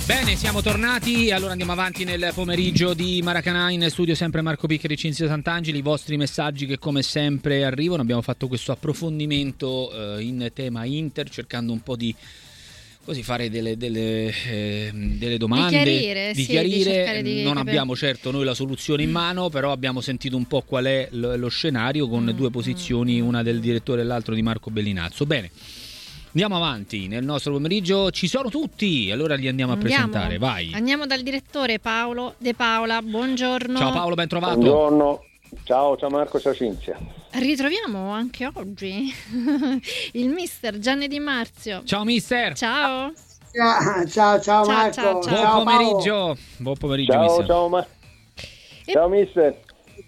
Bene, siamo tornati, allora andiamo avanti nel pomeriggio di Maracanã, in studio sempre Marco Piccheri, Cinzia Sant'Angeli, i vostri messaggi che come sempre arrivano. Abbiamo fatto questo approfondimento in tema Inter, cercando un po' di fare delle domande, di chiarire. Non abbiamo certo noi la soluzione in mano, però abbiamo sentito un po' qual è lo scenario con due posizioni, una del direttore e l'altro di Marco Bellinazzo. Bene. Andiamo avanti, nel nostro pomeriggio ci sono tutti, allora li andiamo a presentare, vai. Andiamo dal direttore Paolo De Paola, buongiorno. Ciao Paolo, ben trovato. Buongiorno, ciao Marco, ciao Cinzia. Ritroviamo anche oggi il mister Gianni Di Marzio. Ciao mister. Ciao. Ciao Marco. Buon pomeriggio. Buon pomeriggio mister. Ciao mister.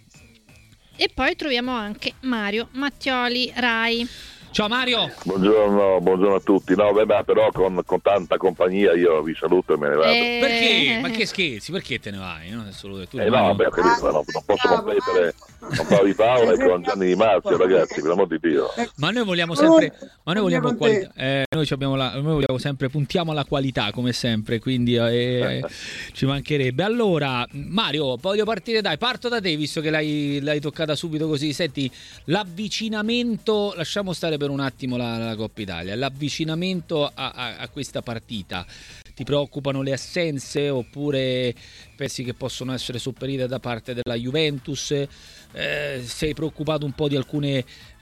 E poi troviamo anche Mario Mattioli Rai. Ciao Mario. Buongiorno a tutti. No, beh, però con tanta compagnia io vi saluto e me ne vado. Perché? Ma che scherzi? Perché te ne vai? No, no, posso competere con Paolo Di Paola e con Gianni Di Marzio, ragazzi, per l'amor di Dio. Ma noi vogliamo sempre, qualità. Noi vogliamo sempre, puntiamo alla qualità come sempre, quindi ci mancherebbe. Allora, Mario, voglio partire, parto da te, visto che l'hai toccata subito così. Senti, l'avvicinamento, lasciamo stare per un attimo la Coppa Italia, l'avvicinamento a questa partita. Ti preoccupano le assenze oppure pensi che possono essere sopperite da parte della Juventus? Sei preoccupato un po' di alcune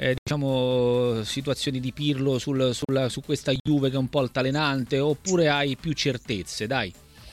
situazioni di Pirlo su questa Juve che è un po' altalenante, oppure hai più certezze? Dai.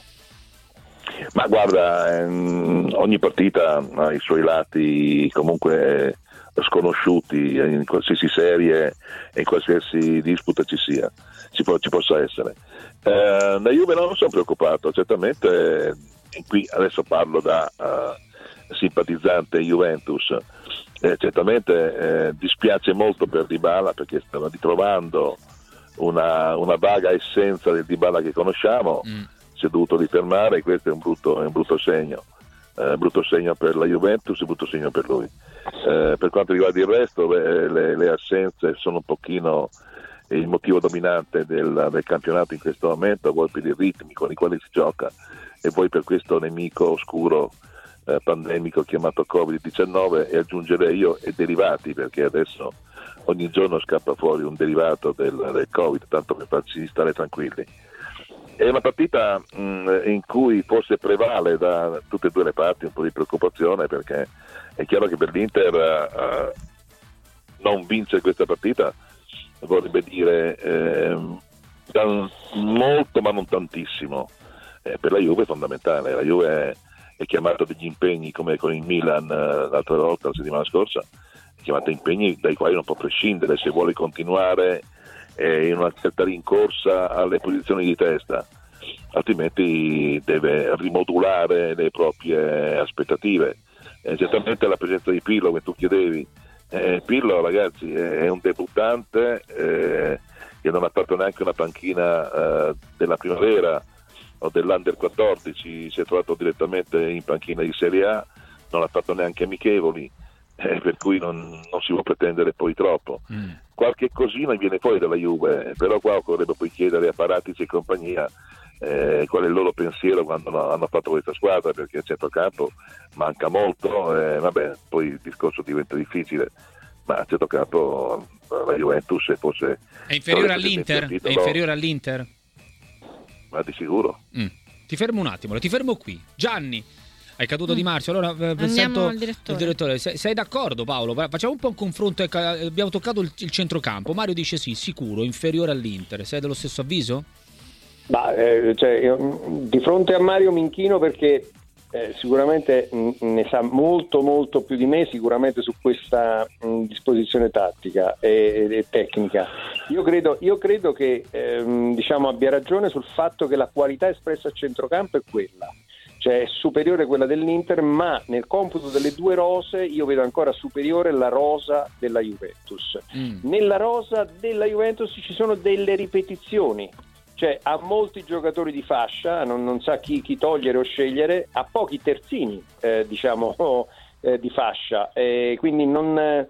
Ma guarda, ogni partita ha i suoi lati comunque sconosciuti in qualsiasi serie e in qualsiasi disputa ci possa essere. La Juve non sono preoccupato, certamente qui adesso parlo da simpatizzante Juventus, certamente dispiace molto per Dybala perché stava ritrovando una vaga essenza del Dybala che conosciamo, si è dovuto rifermare e questo è un brutto segno. Brutto segno per la Juventus e brutto segno per lui. Per quanto riguarda il resto, le assenze sono un pochino il motivo dominante del campionato in questo momento, vuoi per i ritmi con i quali si gioca e poi per questo nemico oscuro pandemico chiamato Covid-19, e aggiungerei io e derivati, perché adesso ogni giorno scappa fuori un derivato del Covid, tanto per farci stare tranquilli. È una partita in cui forse prevale da tutte e due le parti un po' di preoccupazione, perché è chiaro che per l'Inter non vincere questa partita vorrebbe dire molto ma non tantissimo. Per la Juve è fondamentale, la Juve è chiamata degli impegni come con il Milan l'altra volta, la settimana scorsa, è chiamata impegni dai quali non può prescindere se vuole continuare in una certa rincorsa alle posizioni di testa, altrimenti deve rimodulare le proprie aspettative. Certamente la presenza di Pirlo che tu chiedevi, Pirlo ragazzi è un debuttante che non ha fatto neanche una panchina della primavera o dell'Under 14, si è trovato direttamente in panchina di Serie A, non ha fatto neanche amichevoli, per cui non si può pretendere poi troppo. Qualche cosina viene fuori dalla Juve, però qua occorrerebbe poi chiedere a Paratici e compagnia qual è il loro pensiero quando hanno fatto questa squadra, perché a centrocampo manca molto, poi il discorso diventa difficile, ma a centrocampo la Juventus è forse è inferiore all'Inter? È inferiore all'Inter? Ma di sicuro. Ti fermo un attimo, ti fermo qui. Gianni, hai caduto Di Marzio, allora andiamo al il direttore. Sei d'accordo Paolo? Facciamo un po' un confronto, abbiamo toccato il centrocampo. Mario dice sì, sicuro, inferiore all'Inter. Sei dello stesso avviso? Io, di fronte a Mario mi inchino perché sicuramente ne sa molto molto più di me sicuramente su questa disposizione tattica e tecnica. Io credo che abbia ragione sul fatto che la qualità espressa a centrocampo è quella, cioè è superiore a quella dell'Inter, ma nel computo delle due rose io vedo ancora superiore la rosa della Juventus. Nella rosa della Juventus ci sono delle ripetizioni, cioè ha molti giocatori di fascia, non sa chi togliere o scegliere, ha pochi terzini di fascia, quindi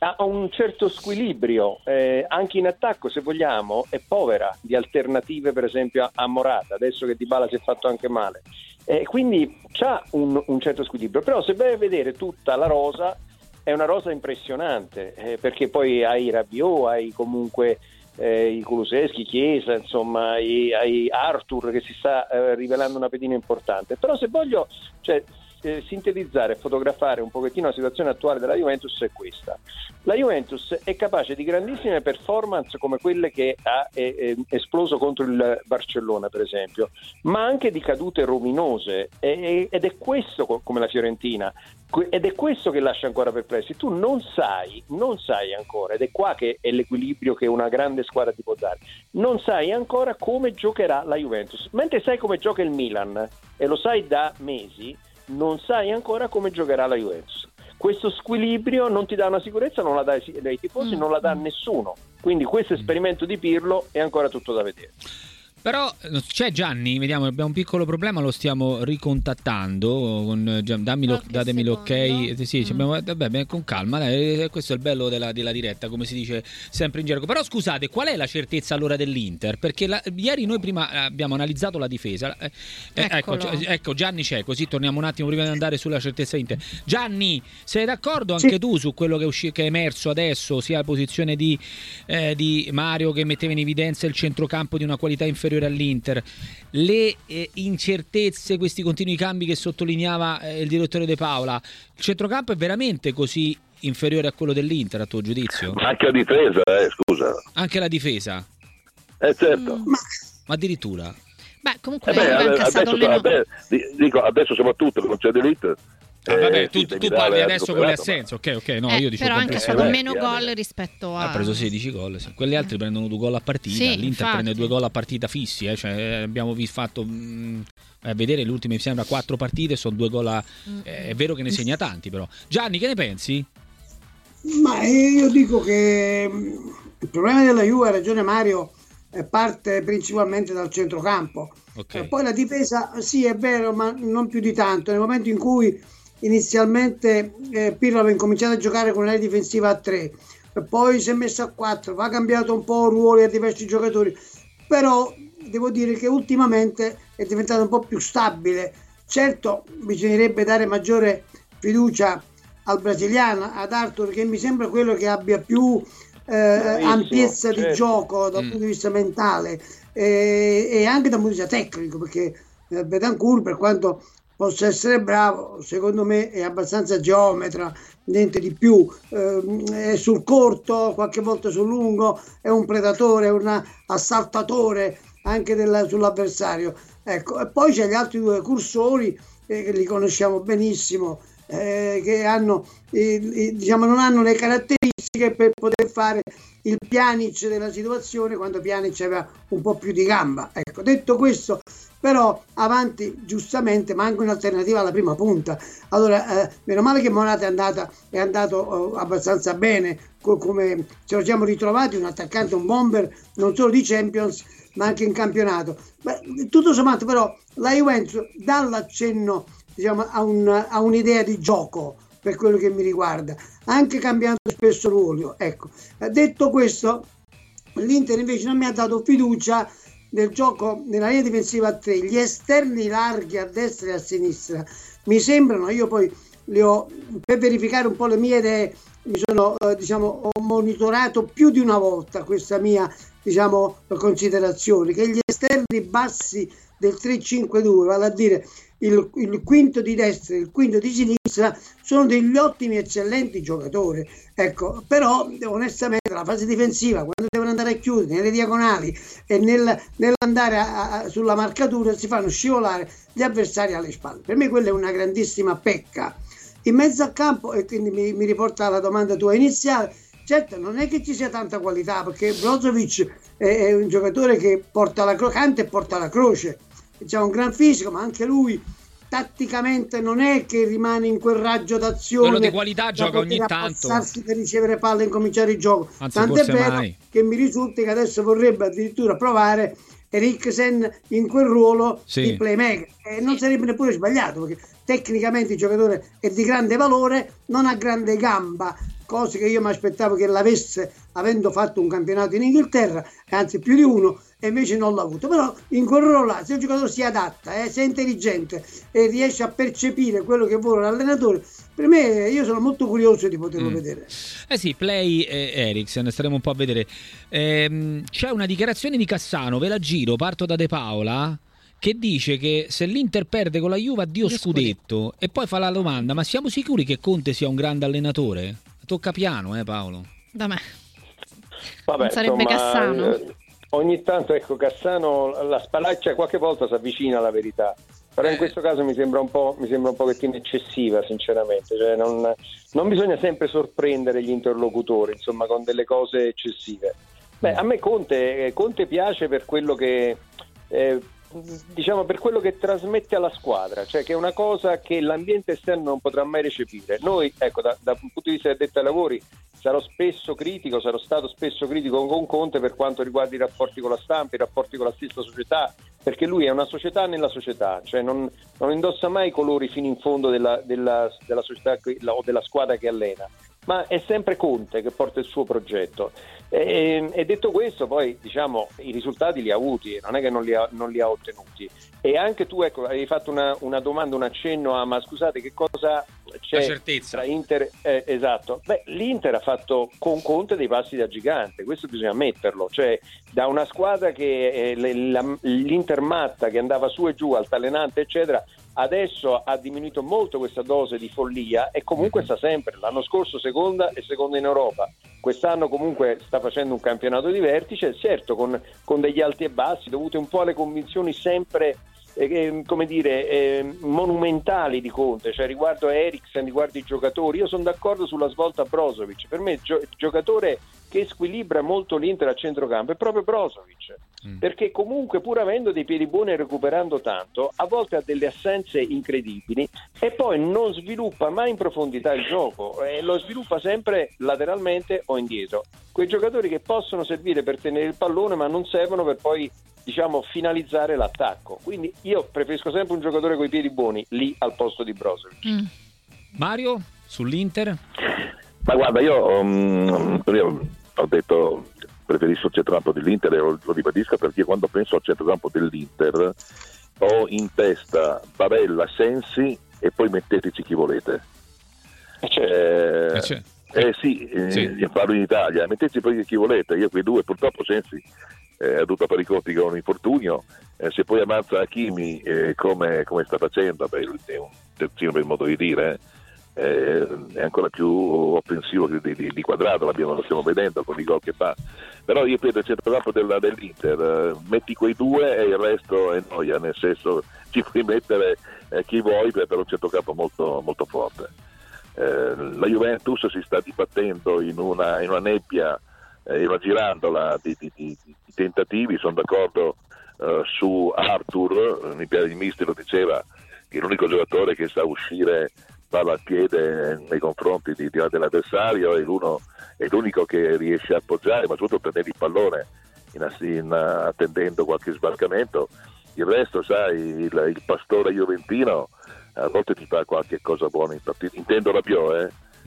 ha un certo squilibrio, anche in attacco, se vogliamo, è povera di alternative, per esempio a Morata, adesso che Dybala si è fatto anche male, quindi c'ha un certo squilibrio. Però se vai a vedere tutta la rosa, è una rosa impressionante, perché poi hai Rabiot, hai comunque i Kulusevski, Chiesa, insomma, hai Arthur che si sta rivelando una pedina importante. Però se voglio sintetizzare e fotografare un pochettino la situazione attuale della Juventus, è questa: la Juventus è capace di grandissime performance come quelle che ha esploso contro il Barcellona, per esempio, ma anche di cadute rovinose, ed è questo, come la Fiorentina, ed è questo che lascia ancora perplessi. Tu non sai ancora, ed è qua che è l'equilibrio che una grande squadra ti può dare, non sai ancora come giocherà la Juventus, mentre sai come gioca il Milan, e lo sai da mesi. Non sai ancora come giocherà la Juventus. Questo squilibrio non ti dà una sicurezza, non la dà ai tifosi, non la dà a nessuno. Quindi questo esperimento di Pirlo è ancora tutto da vedere. Però c'è Gianni, vediamo, abbiamo un piccolo problema, lo stiamo ricontattando, datemi l'ok. Sì, vabbè, con calma, questo è il bello della diretta, come si dice sempre in gergo. Però scusate, qual è la certezza allora dell'Inter? Perché ieri noi prima abbiamo analizzato la difesa, ecco Gianni c'è, così torniamo un attimo prima di andare sulla certezza Inter. Gianni, sei d'accordo anche tu su quello che è emerso adesso, sia la posizione di Mario, che metteva in evidenza il centrocampo di una qualità inferiore all'Inter, le incertezze, questi continui cambi che sottolineava il direttore De Paola? Il centrocampo è veramente così inferiore a quello dell'Inter, a tuo giudizio? Anche la difesa, scusa. Anche la difesa? Certo. Ma addirittura? Beh, comunque adesso soprattutto non c'è D'Elite. Vabbè, tu parli adesso con le assenze, ok, no, io dico però anche solo meno gol rispetto a... Ha preso 16 gol, sì. Quelli altri prendono 2 gol a partita, sì, l'Inter infatti prende 2 gol a partita fissi, cioè abbiamo fatto a vedere le ultime, mi sembra 4 partite, sono 2 gol è vero che ne segna tanti, però. Gianni, che ne pensi? Ma io dico che il problema della Juve, ha ragione Mario, parte principalmente dal centrocampo. Okay. Poi la difesa, sì, è vero, ma non più di tanto. Nel momento in cui inizialmente Pirlo aveva incominciato a giocare con l'area difensiva a 3, poi si è messo a 4, va cambiato un po' ruoli a diversi giocatori, però devo dire che ultimamente è diventato un po' più stabile. Certo, bisognerebbe dare maggiore fiducia al brasiliano, ad Arthur, che mi sembra quello che abbia più ampiezza di gioco dal punto di vista mentale e anche dal punto di vista tecnico, perché Bentancur, per quanto possa essere bravo, secondo me è abbastanza geometra, niente di più, è sul corto, qualche volta sul lungo, è un predatore, è un assaltatore anche sull'avversario. Ecco. E poi c'è gli altri 2 cursori che li conosciamo benissimo, che hanno non hanno le caratteristiche per poter fare il Pjanic della situazione, quando Pjanic aveva un po' più di gamba. Ecco, detto questo, però avanti giustamente manca un'alternativa alla prima punta. Allora meno male che Morata è andato abbastanza bene, come ce lo siamo ritrovati, un attaccante, un bomber non solo di Champions ma anche in campionato. Beh, tutto sommato però la Juventus dà l'accenno a un'idea di gioco, per quello che mi riguarda, anche cambiando spesso ruoli. Ecco. Detto questo, l'Inter invece non mi ha dato fiducia nel gioco nella linea difensiva a 3, gli esterni larghi a destra e a sinistra mi sembrano, io poi li ho, per verificare un po' le mie idee, ho monitorato più di una volta questa mia considerazione, che gli esterni bassi del 3-5-2, vale a dire il quinto di destra e il quinto di sinistra, sono degli ottimi, eccellenti giocatori. Ecco, però onestamente la fase difensiva, quando devono andare a chiudere nelle diagonali e nell'andare sulla marcatura, si fanno scivolare gli avversari alle spalle. Per me quella è una grandissima pecca. In mezzo al campo, e quindi mi riporta alla domanda tua iniziale, certo non è che ci sia tanta qualità, perché Brozovic è un giocatore che porta la canta e porta la croce, c'è un gran fisico, ma anche lui tatticamente non è che rimane in quel raggio d'azione, quello di qualità, gioca ogni tanto per ricevere palle e incominciare il gioco. Anzi, tant'è vero mai. Che mi risulta che adesso vorrebbe addirittura provare Eriksen in quel ruolo di playmaker, e non sarebbe neppure sbagliato, perché tecnicamente il giocatore è di grande valore, non ha grande gamba cose che io mi aspettavo che l'avesse, avendo fatto un campionato in Inghilterra, anzi più di uno, e invece non l'ha avuto. Però in quel ruolo là, se il giocatore si adatta, se è intelligente e riesce a percepire quello che vuole l'allenatore, per me, io sono molto curioso di poterlo vedere. Sì, Play e Eriksen, staremo un po' a vedere. C'è una dichiarazione di Cassano, ve la giro, parto da De Paola, che dice che se l'Inter perde con la Juve, addio scudetto. E poi fa la domanda: ma siamo sicuri che Conte sia un grande allenatore? Tocca piano, Paolo? Da me. Vabbè, non sarebbe insomma, Cassano? Ogni tanto, ecco, Cassano la spalaccia, qualche volta si avvicina alla verità, però in questo caso mi sembra un pochettino eccessiva, sinceramente. Cioè, non bisogna sempre sorprendere gli interlocutori, insomma, con delle cose eccessive. A me Conte piace per quello che diciamo, per quello che trasmette alla squadra, cioè che è una cosa che l'ambiente esterno non potrà mai recepire. Noi, ecco, da un punto di vista del addetti ai lavori, sarò stato spesso critico con Conte per quanto riguarda i rapporti con la stampa, i rapporti con la stessa società, perché lui è una società nella società, cioè non indossa mai i colori fino in fondo della società o della squadra che allena, ma è sempre Conte che porta il suo progetto. E detto questo, poi diciamo i risultati li ha avuti, non è che non li ha ottenuti. E anche tu, ecco, avevi fatto una domanda, un accenno ma scusate, che cosa c'è la certezza tra Inter? Esatto. L'Inter ha fatto con Conte dei passi da gigante, questo bisogna ammetterlo, cioè da una squadra che l'Inter matta, che andava su e giù, altalenante eccetera, adesso ha diminuito molto questa dose di follia e comunque sta sempre, l'anno scorso seconda in Europa, quest'anno comunque sta facendo un campionato di vertice, certo con degli alti e bassi dovuti un po' alle convinzioni sempre monumentali di Conte, cioè riguardo a Eriksen, riguardo i giocatori. Io sono d'accordo sulla svolta Brozovic, per me il giocatore che squilibra molto l'Inter a centrocampo è proprio Brozovic, perché comunque pur avendo dei piedi buoni e recuperando tanto, a volte ha delle assenze incredibili e poi non sviluppa mai in profondità il gioco, lo sviluppa sempre lateralmente o indietro. Quei giocatori che possono servire per tenere il pallone ma non servono per poi, diciamo, finalizzare l'attacco. Quindi io preferisco sempre un giocatore coi piedi buoni lì al posto di Brozovic. Mario, sull'Inter? Ma guarda, io ho detto preferisco il centrocampo dell'Inter e lo ribadisco perché quando penso al centrocampo dell'Inter ho in testa Barella, Sensi e poi metteteci chi volete. Sì. Parlo in Italia, metteteci poi chi volete. Io quei due, purtroppo Sensi ha dovuto fare i conti con un infortunio, se poi ammazza Hakimi come sta facendo, è un terzino per il modo di dire, è ancora più offensivo di Quadrato, lo stiamo vedendo con i gol che fa. Però io credo il centrocampo dell'Inter, metti quei due e il resto è noia, nel senso ci puoi mettere chi vuoi per un centrocampo molto, molto forte. La Juventus si sta dibattendo in una nebbia, una girandola di tentativi. Sono d'accordo su Arthur, il mister lo diceva, che è l'unico giocatore che sa uscire palla al piede nei confronti dell'avversario, è l'unico che riesce a appoggiare, ma soprattutto a tenere il pallone attendendo qualche sbarcamento. Il resto, sai, il pastore juventino a volte ti fa qualche cosa buona in partita, intendo Rabiot,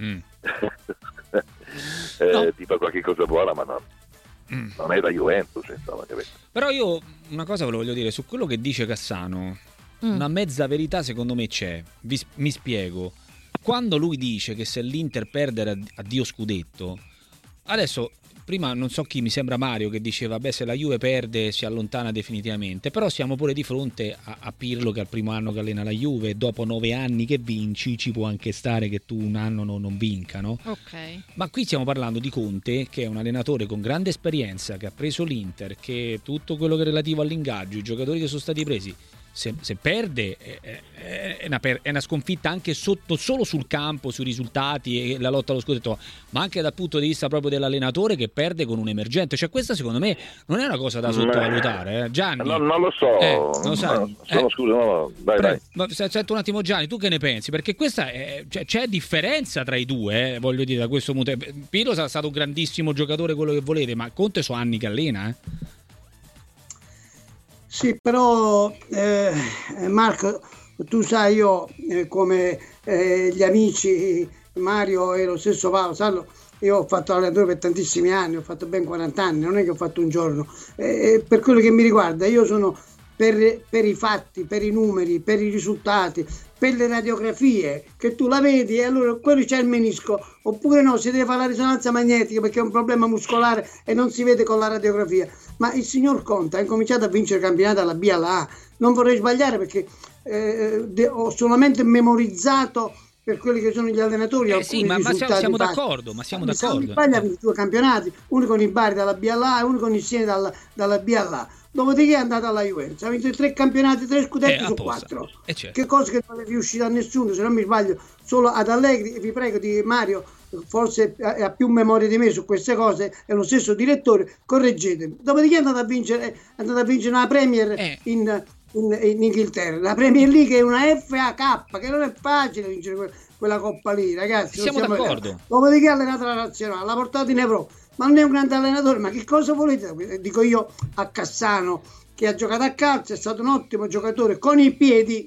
no. Ti fa qualche cosa buona, ma non è la Juventus, insomma. Però io una cosa ve lo voglio dire su quello che dice Cassano. Una mezza verità secondo me c'è. Mi spiego. Quando lui dice che se l'Inter perde addio scudetto, adesso prima non so chi, mi sembra Mario, che diceva se la Juve perde si allontana definitivamente, però siamo pure di fronte a Pirlo che è il primo anno che allena la Juve e dopo 9 anni che vinci ci può anche stare che tu un anno non vinca, no? Ok. Ma qui stiamo parlando di Conte, che è un allenatore con grande esperienza, che ha preso l'Inter, che tutto quello che è relativo all'ingaggio, i giocatori che sono stati presi, se perde è una sconfitta anche solo sul campo, sui risultati e la lotta allo scudetto, ma anche dal punto di vista proprio dell'allenatore che perde con un emergente. Cioè questa secondo me non è una cosa da sottovalutare, Gianni. Non lo so, lo sai. Scusa, vai. Sento un attimo Gianni, tu che ne pensi? Perché questa c'è differenza tra i due, voglio dire, da questo punto. Pirlo sarà stato un grandissimo giocatore, quello che volete, ma Conte so anni che allena, Sì, però Marco, tu sai, io come gli amici Mario e lo stesso Paolo sanno, io ho fatto allenatore per tantissimi anni, ho fatto ben 40 anni, non è che ho fatto un giorno. Per quello che mi riguarda, io sono per i fatti, per i numeri, per i risultati, per le radiografie, che tu la vedi e allora quello c'è il menisco, oppure no, si deve fare la risonanza magnetica perché è un problema muscolare e non si vede con la radiografia. Ma il signor Conte ha incominciato a vincere il campionato alla B alla A. Non vorrei sbagliare perché ho solamente memorizzato per quelli che sono gli allenatori sì, ma siamo d'accordo, L'Italia ha vinto 2 campionati, uno con il Bari dalla B alla A e uno con il Siena dalla B alla A. Dopodiché è andata alla Juventus, ha vinto 3 campionati, 3 scudetti su 4. Certo. Che cosa che non è riuscita a nessuno, se non mi sbaglio, solo ad Allegri. Vi prego di Mario, forse ha più memoria di me su queste cose, è lo stesso direttore, correggetemi. Dopodiché è andata a vincere una Premier in Inghilterra, la Premier League è una FA Cup, che non è facile vincere quella coppa lì, ragazzi. Siamo d'accordo. Dopodiché ha allenato la nazionale, l'ha portato in Europa, ma non è un grande allenatore. Ma che cosa volete? Dico io a Cassano, che ha giocato a calcio, è stato un ottimo giocatore con i piedi,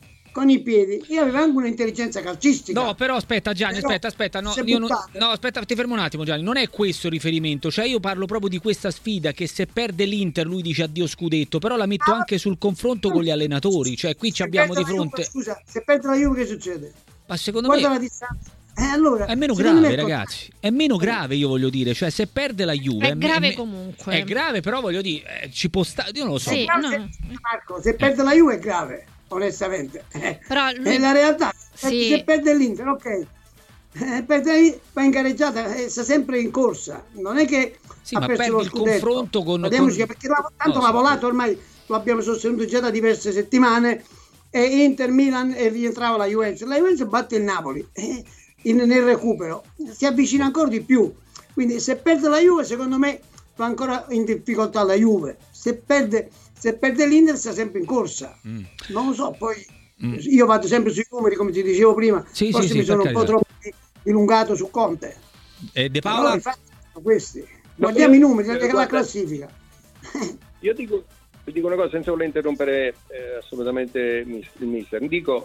io avevo anche un'intelligenza calcistica. No, però aspetta Gianni, aspetta, aspetta, ti fermo un attimo Gianni, non è questo il riferimento, cioè io parlo proprio di questa sfida che se perde l'Inter lui dice addio scudetto, però la metto anche sul confronto con gli allenatori, cioè qui ci abbiamo di fronte... Scusa, se perde la Juve che succede? Ma secondo Guarda me... la distanza. Allora, è meno grave, ragazzi. È meno grave, io voglio dire. Cioè, se perde la Juve. È grave comunque. È grave, però voglio dire, ci può stare. Io non lo so. Sì, Marco, se perde la Juve è grave, onestamente. Però lui... È la realtà. Sì. Se perde l'Inter, ok. Perde va in gareggiata, sta sempre in corsa. Non è che ha perso lo scudetto. Il confronto con... Perché tanto l'ha volato, ormai lo abbiamo sostenuto già da diverse settimane. E Inter, Milan e rientrava la Juventus. La Juventus batte il Napoli. Nel recupero si avvicina ancora di più, quindi se perde la Juve secondo me va ancora in difficoltà la Juve, se perde l'Inter sta sempre in corsa. Non lo so, poi io vado sempre sui numeri come ti dicevo prima, forse mi sono un po' troppo dilungato su Conte. De Paola? I fatti sono questi, guardiamo i numeri, la classifica. Io dico una cosa senza voler interrompere assolutamente il mister, dico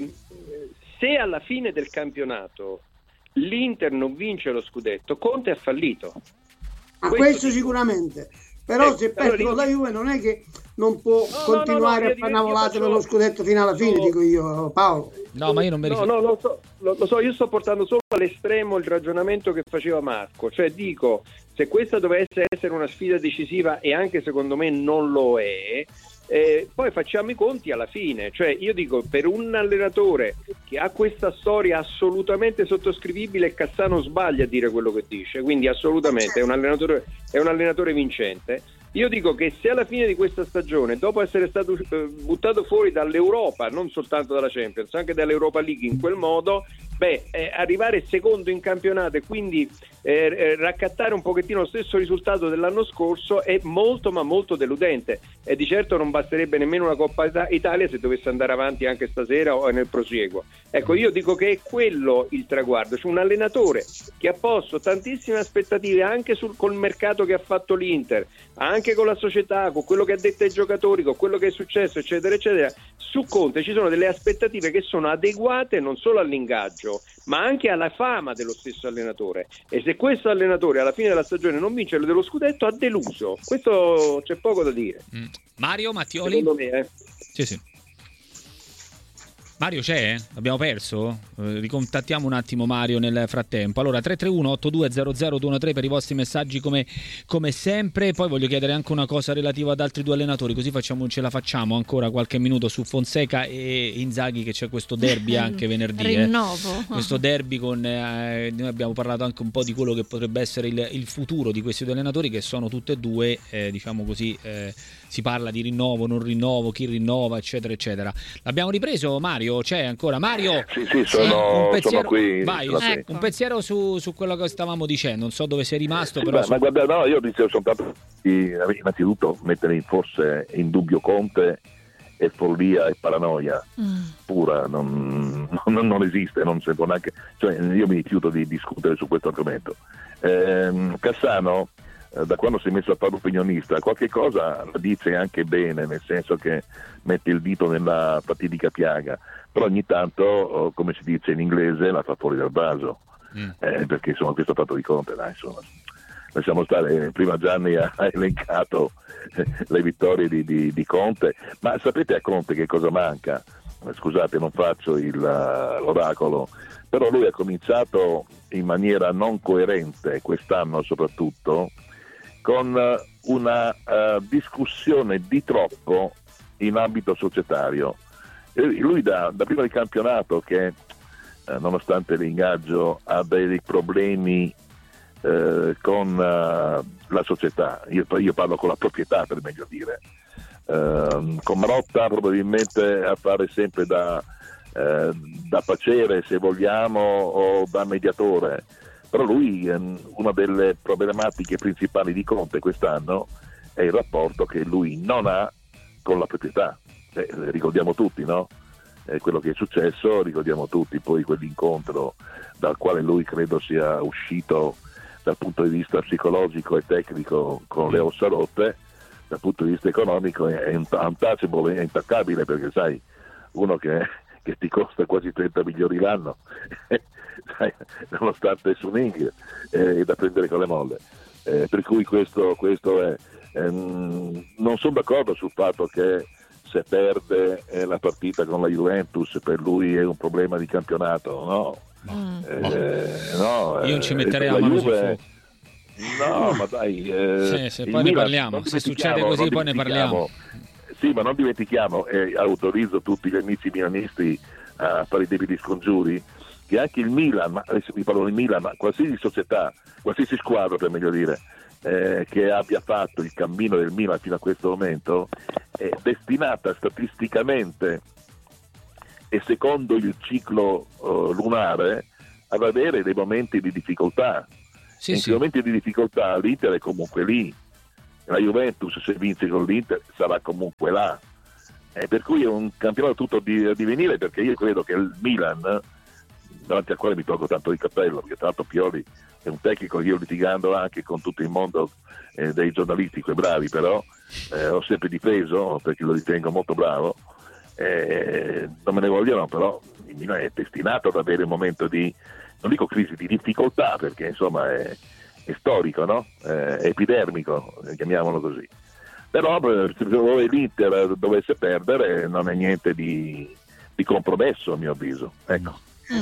se alla fine del campionato l'Inter non vince lo scudetto, Conte ha fallito. Questo sicuramente. Però se perde con la Juve non è che non può continuare a fare una volata per lo scudetto fino alla fine, dico io, Paolo. No, ma io non mi riferisco. Lo so, io sto portando solo all'estremo il ragionamento che faceva Marco. Cioè dico, se questa dovesse essere una sfida decisiva, e anche secondo me non lo è, poi facciamo i conti alla fine. Cioè io dico, per un allenatore che ha questa storia assolutamente sottoscrivibile, Cassano sbaglia a dire quello che dice, quindi assolutamente è un allenatore vincente. Io dico che se alla fine di questa stagione, dopo essere stato buttato fuori dall'Europa, non soltanto dalla Champions, anche dall'Europa League in quel modo, arrivare secondo in campionato e quindi raccattare un pochettino lo stesso risultato dell'anno scorso è molto ma molto deludente, e di certo non basterebbe nemmeno una Coppa Italia se dovesse andare avanti anche stasera o nel prosieguo. Ecco, io dico che è quello il traguardo, cioè un allenatore che ha posto tantissime aspettative anche col mercato che ha fatto l'Inter, anche con la società, con quello che ha detto ai giocatori, con quello che è successo, eccetera eccetera. Su Conte ci sono delle aspettative che sono adeguate non solo all'ingaggio ma anche alla fama dello stesso allenatore, e se questo allenatore alla fine della stagione non vince dello scudetto ha deluso. Questo c'è poco da dire. Mario Mattioli? Secondo me, Sì. Mario c'è? Abbiamo perso? Ricontattiamo un attimo Mario nel frattempo. Allora 331-8200-213 per i vostri messaggi come sempre. Poi voglio chiedere anche una cosa relativa ad altri due allenatori, così ce la facciamo ancora qualche minuto su Fonseca e Inzaghi, che c'è questo derby anche venerdì. Rinnovo. Questo derby noi abbiamo parlato anche un po' di quello che potrebbe essere il futuro di questi due allenatori, che sono tutte e due, diciamo così, si parla di rinnovo, non rinnovo, chi rinnova, eccetera eccetera. L'abbiamo ripreso Mario? C'è ancora Mario? Sì, sono qui. Vai, ecco. Un pensiero su quello che stavamo dicendo, non so dove sei rimasto, però ma guarda, no, io sono soltanto innanzitutto mettere forse in dubbio Conte è follia e paranoia pura, non esiste, non si può neanche, cioè io mi rifiuto di discutere su questo argomento. Cassano da quando si è messo a fare l'opinionista, qualche cosa la dice anche bene, nel senso che mette il dito nella fatidica piaga, però ogni tanto, come si dice in inglese, la fa fuori dal vaso, perché insomma questo fatto di Conte, dai, insomma, lasciamo stare. Prima Gianni ha elencato le vittorie di Conte, ma sapete a Conte che cosa manca? Scusate, non faccio l'oracolo, però lui ha cominciato in maniera non coerente quest'anno soprattutto con una discussione di troppo in ambito societario. Lui da prima del campionato che nonostante l'ingaggio ha dei problemi con la società, io parlo con la proprietà per meglio dire, con Marotta probabilmente a fare sempre da pacere se vogliamo o da mediatore, però lui una delle problematiche principali di Conte quest'anno è il rapporto che lui non ha con la proprietà. Ricordiamo tutti, no? Quello che è successo, ricordiamo tutti poi quell'incontro dal quale lui credo sia uscito dal punto di vista psicologico e tecnico con le ossa rotte. Dal punto di vista economico è untouchable, è intaccabile, perché sai, uno che ti costa quasi 30 milioni l'anno sai, nonostante il swing è da prendere con le molle, per cui questo è non sono d'accordo sul fatto che se perde la partita con la Juventus per lui è un problema di campionato, no? Io non ci metterei la mano sul fuoco. No, ma dai, se poi ne parliamo, se succede così poi ne parliamo. Sì, ma non dimentichiamo, e autorizzo tutti gli amici milanisti a fare i debiti scongiuri, che anche il Milan, ma adesso vi parlo del Milan, ma qualsiasi società, qualsiasi squadra per meglio dire, che abbia fatto il cammino del Milan fino a questo momento, è destinata statisticamente e secondo il ciclo lunare ad avere dei momenti di difficoltà. Sì, in quei momenti di difficoltà l'Inter è comunque lì, la Juventus se vince con l'Inter sarà comunque là, per cui è un campionato tutto di divenire, perché io credo che il Milan, davanti al quale mi tolgo tanto il cappello, perché tra l'altro Pioli è un tecnico che io, litigando anche con tutto il mondo dei giornalisti, quei bravi, però ho sempre difeso perché lo ritengo molto bravo, non me ne vogliono, però il Milan è destinato ad avere un momento di, non dico crisi, di difficoltà, perché insomma è storico, no? È epidermico, chiamiamolo così. Però se l'Inter dovesse perdere non è niente di compromesso, a mio avviso. Ecco.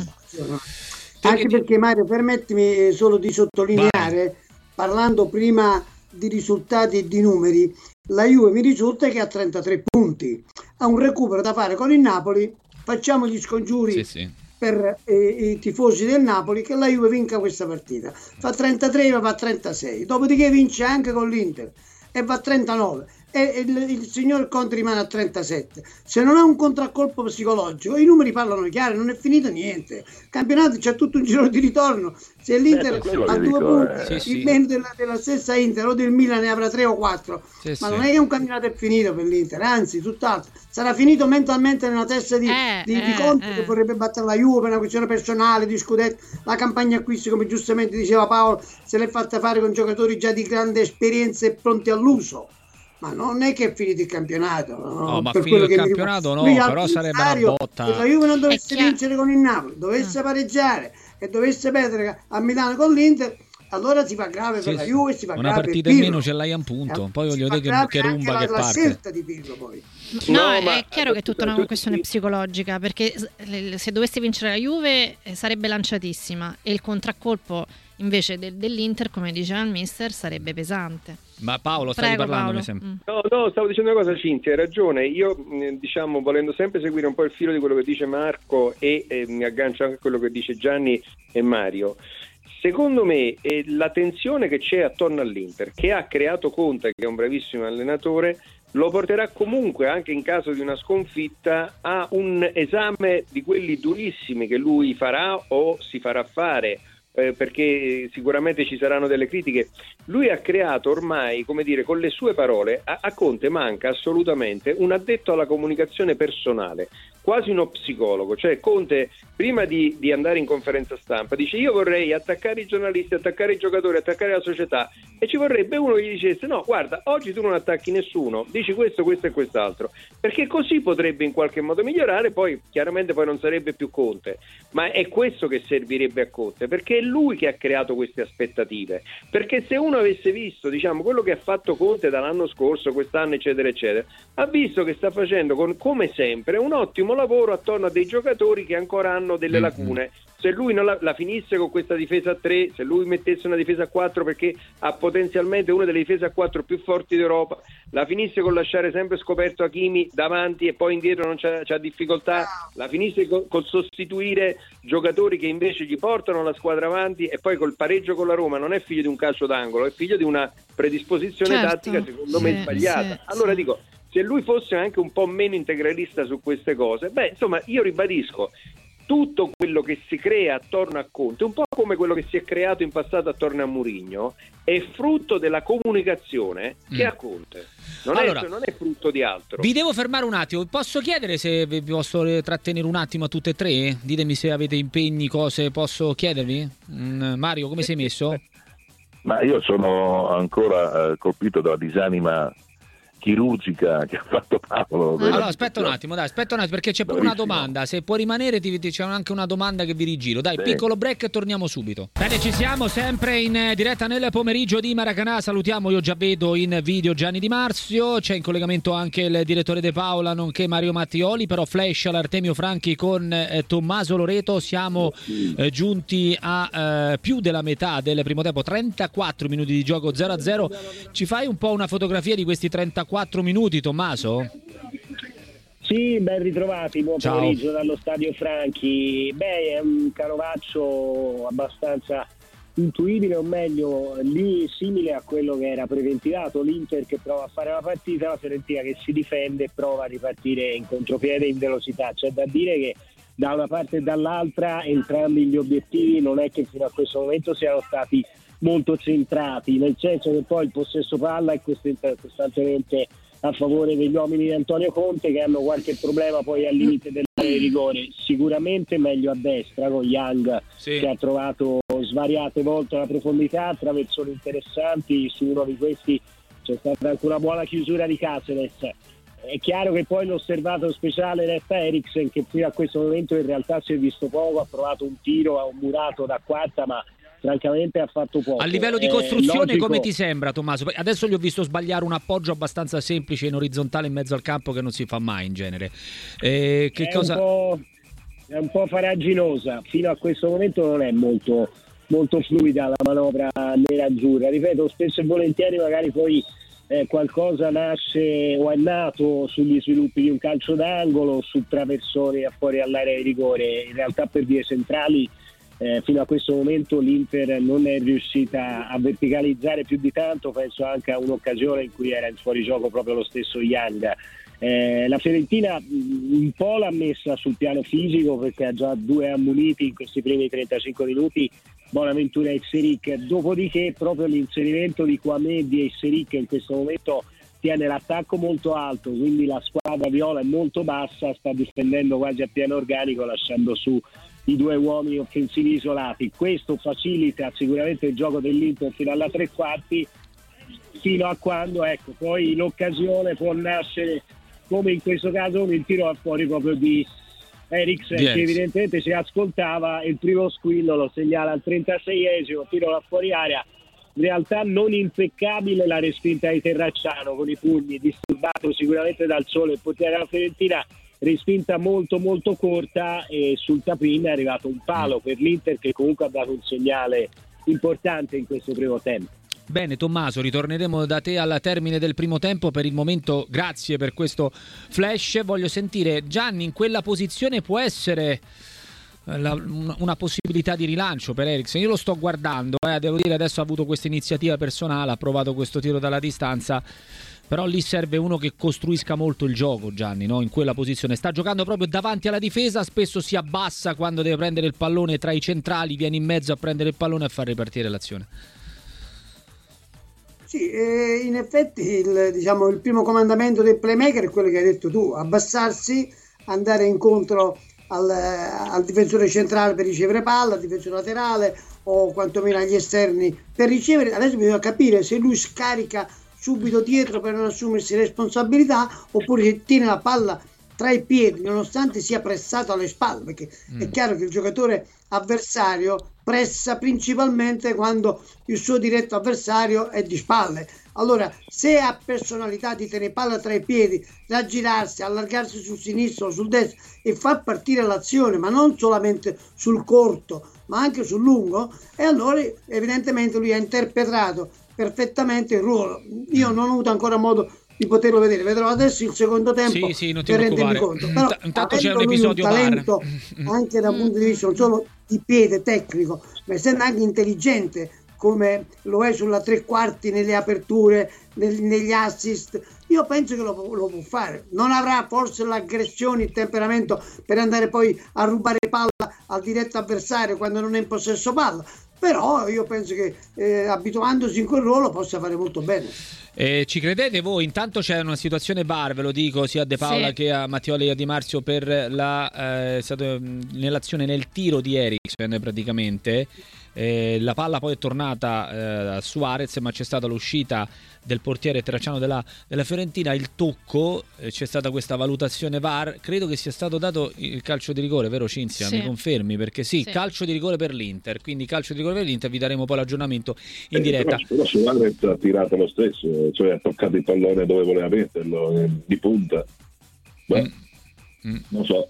Anche perché, Mario, permettimi solo di sottolineare, parlando prima di risultati e di numeri, la Juve mi risulta che ha 33 punti, ha un recupero da fare con il Napoli. Facciamo gli scongiuri per i tifosi del Napoli che la Juve vinca questa partita, fa 33 ma va a 36, dopodiché vince anche con l'Inter e va a 39 e il signor Conte rimane a 37. Se non ha un contraccolpo psicologico, i numeri parlano chiaro, non è finito niente, il campionato c'è tutto un giro di ritorno. Se l'Inter ha 2 punti in meno della stessa Inter o del Milan ne avrà 3 o 4, ma non è che un campionato è finito per l'Inter, anzi tutt'altro, sarà finito mentalmente nella testa di Conte, che vorrebbe battere la Juve per una questione personale, di scudetto. La campagna acquisti, come giustamente diceva Paolo, se l'è fatta fare con giocatori già di grande esperienza e pronti all'uso. Ma non è che è finito il campionato, no, ma finito il campionato no, però sarebbe una botta. Se la Juve non dovesse vincere con il Napoli, dovesse pareggiare e dovesse perdere a Milano con l'Inter, allora si fa grave per la Juve, si fa una grave partita in meno ce l'hai a un punto, poi voglio vedere che rumba che la parte. scelta di Pirlo poi. No, è chiaro che è tutta una questione psicologica, perché se dovesse vincere la Juve sarebbe lanciatissima e il contraccolpo invece dell'Inter, come diceva il mister, sarebbe pesante. Ma Paolo, stai parlando? No, stavo dicendo una cosa, Cinzia, hai ragione. Io diciamo, volendo sempre seguire un po' il filo di quello che dice Marco e mi aggancio anche a quello che dice Gianni e Mario, secondo me la tensione che c'è attorno all'Inter, che ha creato Conte, che è un bravissimo allenatore, lo porterà comunque, anche in caso di una sconfitta, a un esame di quelli durissimi che lui farà o si farà fare, perché sicuramente ci saranno delle critiche. Lui ha creato ormai, come dire, con le sue parole, a Conte manca assolutamente un addetto alla comunicazione personale, quasi uno psicologo. Cioè Conte, prima di andare in conferenza stampa, dice: io vorrei attaccare i giornalisti, attaccare i giocatori, attaccare la società, e ci vorrebbe uno che gli dicesse: no, guarda, oggi tu non attacchi nessuno, dici questo, questo e quest'altro, perché così potrebbe in qualche modo migliorare. Poi chiaramente poi non sarebbe più Conte, ma è questo che servirebbe a Conte, perché è lui che ha creato queste aspettative. Perché se uno avesse visto, diciamo, quello che ha fatto Conte dall'anno scorso, quest'anno, eccetera eccetera, ha visto che sta facendo, come sempre, un ottimo lavoro attorno a dei giocatori che ancora hanno delle lacune. Se lui non la finisse con questa difesa a 3, se lui mettesse una difesa a 4, perché ha potenzialmente una delle difese a 4 più forti d'Europa, la finisse con lasciare sempre scoperto Hakimi davanti e poi indietro non c'ha difficoltà, la finisse col sostituire giocatori che invece gli portano la squadra avanti, e poi col pareggio con la Roma non è figlio di un calcio d'angolo, è figlio di una predisposizione tattica secondo me sbagliata. Allora dico, se lui fosse anche un po' meno integralista su queste cose, insomma, io ribadisco, tutto quello che si crea attorno a Conte, un po' come quello che si è creato in passato attorno a Mourinho, è frutto della comunicazione che ha Conte. Non è frutto di altro. Vi devo fermare un attimo, posso chiedere se vi posso trattenere un attimo a tutte e tre? Ditemi se avete impegni, cose, posso chiedervi? Mario, come sei messo? Ma io sono ancora colpito dalla disanima chirurgica che ha fatto Paolo. Allora aspetta un attimo, perché c'è pure una domanda. Se può rimanere, c'è anche una domanda che vi rigiro. Dai, piccolo break e torniamo subito. Bene, ci siamo sempre in diretta nel pomeriggio di Maracanà. Salutiamo, io già vedo in video Gianni Di Marzio, c'è in collegamento anche il direttore De Paola nonché Mario Mattioli, però flash all'Artemio Franchi con Tommaso Loreto. Siamo giunti a più della metà del primo tempo, 34 minuti di gioco, 0-0. Ci fai un po' una fotografia di questi 34 minuti, Tommaso? Sì, ben ritrovati, buon pomeriggio dallo Stadio Franchi. È un canovaccio abbastanza intuibile, o meglio lì simile a quello che era preventivato, l'Inter che prova a fare la partita, la Fiorentina che si difende e prova a ripartire in contropiede in velocità. C'è da dire che da una parte e dall'altra entrambi gli obiettivi non è che fino a questo momento siano stati molto centrati, nel senso che poi il possesso palla è costantemente a favore degli uomini di Antonio Conte, che hanno qualche problema poi al limite dell'area di rigore. Sicuramente meglio a destra con Young, che ha trovato svariate volte la profondità, traversoni interessanti, su uno di questi c'è stata anche una buona chiusura di Cáceres. È chiaro che poi l'osservato speciale resta Eriksen, che fino a questo momento in realtà si è visto poco, ha provato un tiro, ha un murato da quarta, ma francamente ha fatto poco. A livello di costruzione come ti sembra, Tommaso? Adesso gli ho visto sbagliare un appoggio abbastanza semplice in orizzontale in mezzo al campo, che non si fa mai in genere. È un po' faraginosa, fino a questo momento non è molto, molto fluida la manovra nerazzurra. Ripeto, spesso e volentieri magari poi qualcosa nasce o è nato sugli sviluppi di un calcio d'angolo, su traversoni fuori all'area di rigore. In realtà per vie centrali fino a questo momento l'Inter non è riuscita a verticalizzare più di tanto. Penso anche a un'occasione in cui era in fuorigioco proprio lo stesso Young. La Fiorentina un po' l'ha messa sul piano fisico, perché ha già due ammoniti in questi primi 35 minuti, Bonaventura e Seric. Dopodiché proprio l'inserimento di Kouamedi e Seric in questo momento tiene l'attacco molto alto, quindi la squadra viola è molto bassa, sta difendendo quasi a pieno organico, lasciando su i due uomini offensivi isolati. Questo facilita sicuramente il gioco dell'Inter fino alla tre quarti, fino a quando poi l'occasione può nascere, come in questo caso con il tiro a fuori proprio di Eriksen, che evidentemente si ascoltava. Il primo squillo lo segnala al 36esimo, tiro a fuori area, in realtà non impeccabile la respinta di Terracciano con i pugni, disturbato sicuramente dal sole il portiere della Fiorentina, respinta molto molto corta, e sul tapin è arrivato un palo per l'Inter, che comunque ha dato un segnale importante in questo primo tempo. Bene Tommaso, ritorneremo da te al termine del primo tempo. Per il momento grazie per questo flash. Voglio sentire Gianni, in quella posizione può essere una possibilità di rilancio per Eriksen? Io lo sto guardando, devo dire, adesso ha avuto questa iniziativa personale, ha provato questo tiro dalla distanza, però lì serve uno che costruisca molto il gioco, Gianni, no? In quella posizione sta giocando proprio davanti alla difesa, spesso si abbassa quando deve prendere il pallone tra i centrali, viene in mezzo a prendere il pallone e a far ripartire l'azione. Sì, in effetti il primo comandamento del playmaker è quello che hai detto tu: abbassarsi, andare incontro al difensore centrale per ricevere palla, al difensore laterale o quantomeno agli esterni per ricevere. Adesso bisogna capire se lui scarica subito dietro per non assumersi responsabilità oppure se tiene la palla tra i piedi nonostante sia pressato alle spalle, perché è chiaro che il giocatore avversario pressa principalmente quando il suo diretto avversario è di spalle. Allora, se ha personalità di tenere palla tra i piedi, raggirarsi, allargarsi sul sinistro o sul destro e far partire l'azione, ma non solamente sul corto, ma anche sul lungo, e allora evidentemente lui ha interpretato perfettamente il ruolo. Io non ho avuto ancora modo di poterlo vedere, vedrò adesso il secondo tempo per rendermi conto. Però intanto c'è un episodio talento anche dal punto di vista non solo di piede tecnico, ma essendo anche intelligente come lo è sulla tre quarti, nelle aperture, negli assist. Io penso che lo può fare. Non avrà forse l'aggressione, il temperamento per andare poi a rubare palla al diretto avversario quando non è in possesso palla, però io penso che abituandosi in quel ruolo possa fare molto bene. Ci credete voi? Intanto c'è una situazione VAR, ve lo dico, sia a De Paola che a Mattioli e a Di Marzio per nell'azione nel tiro di Eriksen praticamente. La palla poi è tornata a Suarez, ma c'è stata l'uscita del portiere Terracciano della Fiorentina, il tocco, c'è stata questa valutazione VAR, credo che sia stato dato il calcio di rigore, vero Cinzia? Mi confermi? Perché sì, calcio di rigore per l'Inter, quindi calcio di rigore per l'Inter, vi daremo poi l'aggiornamento in diretta. Però Suarez ha tirato lo stesso, cioè ha toccato il pallone dove voleva metterlo, di punta. Non so.